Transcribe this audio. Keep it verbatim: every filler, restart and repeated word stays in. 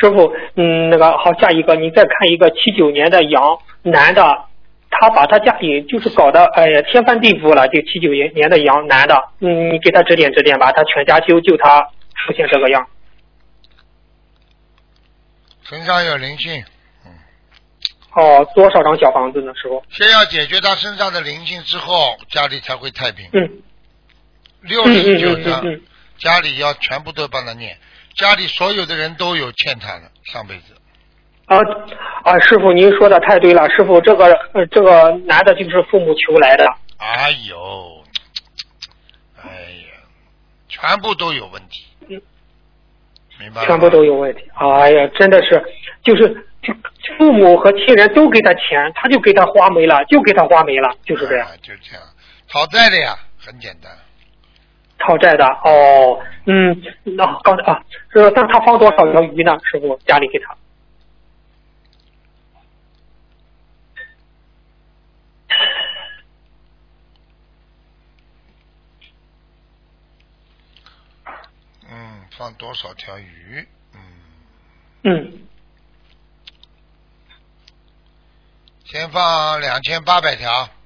师傅，嗯，那个好，下一个，你再看一个七九年的羊男的，他把他家里就是搞得哎呀天翻地覆了。这七九年的羊男的，嗯，你给他指点指点吧，他全家就就他出现这个样。 身上有灵性。 哦，多少张小房子呢，师傅？ 先要解决他身上的灵性之后，家里才会太平。 嗯。 六十九张、 嗯嗯嗯嗯， 家里要全部都帮他念，家里所有的人都有欠他的上辈子。 啊啊，师傅您说的太对了，师傅这个呃这个男的就是父母求来的。 哎呦，哎呀，全部都有问题。 嗯， 明白了吗？ 全部都有问题。哎呀，真的是就是父母和亲人都给他钱，他就给他花没了，就给他花没了，就是这样。 啊、就这样，讨债的呀，很简单。 讨债的哦，嗯，那刚才啊，是但他放多少条鱼呢？师傅家里给他。 嗯，放多少条鱼？嗯。 嗯。 先放两千八百条。